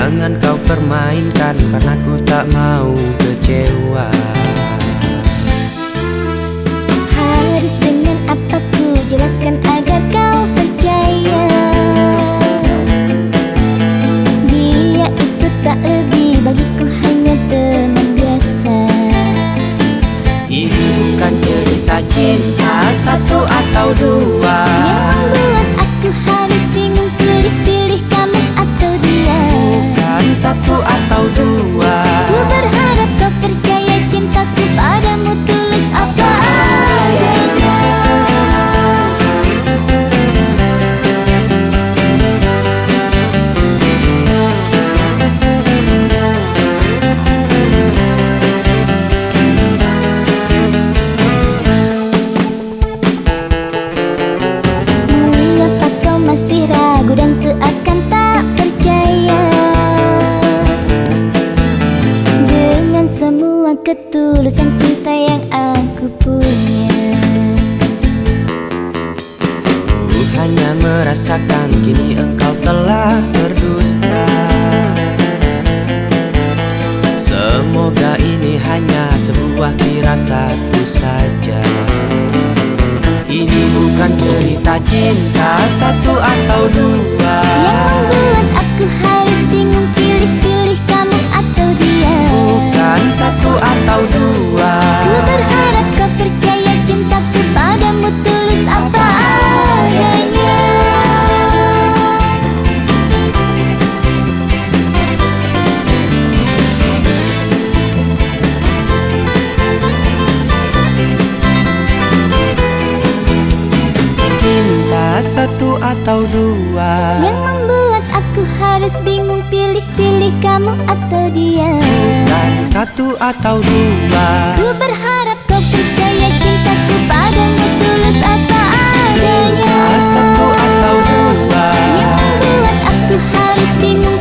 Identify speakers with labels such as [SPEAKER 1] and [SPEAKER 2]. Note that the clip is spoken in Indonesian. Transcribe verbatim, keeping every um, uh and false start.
[SPEAKER 1] Jangan kau permainkan karena ku tak mau kecewa.
[SPEAKER 2] Harus dengan apa ku jelaskan agar kau percaya. Dia itu tak lebih bagiku hanya teman biasa.
[SPEAKER 1] Ini bukan cerita cinta satu atau dua
[SPEAKER 2] Yang membuat aku harus bingung pilih-pilih kamu atau dia.
[SPEAKER 1] Bukan satu atau dua.
[SPEAKER 2] Ku berharap kau percaya cintaku padamu tulus apa adanya. Mengapa kau masih ragu dan seakan tak percaya dengan semua ketulusan cinta yang aku punya?
[SPEAKER 1] Ku hanya merasakan kini engkau telah berdusta. Semoga ini hanya sebuah firasatku saja. Ini bukan cerita cinta satu atau dua
[SPEAKER 2] Yang membuat aku harus bingung pilih-pilih kamu atau dia.
[SPEAKER 1] Bukan satu atau dua.
[SPEAKER 2] Ku berharap kau percaya cintaku padamu tulus apa adanya.
[SPEAKER 1] Cinta satu atau dua
[SPEAKER 2] Yang membuat aku harus bingung pilih-pilih kamu atau dia.
[SPEAKER 1] Bukan satu atau dua.
[SPEAKER 2] Ku berharap kau percaya cintaku padamu tulus apa adanya.
[SPEAKER 1] Cinta satu atau dua
[SPEAKER 2] Yang membuat aku harus bingung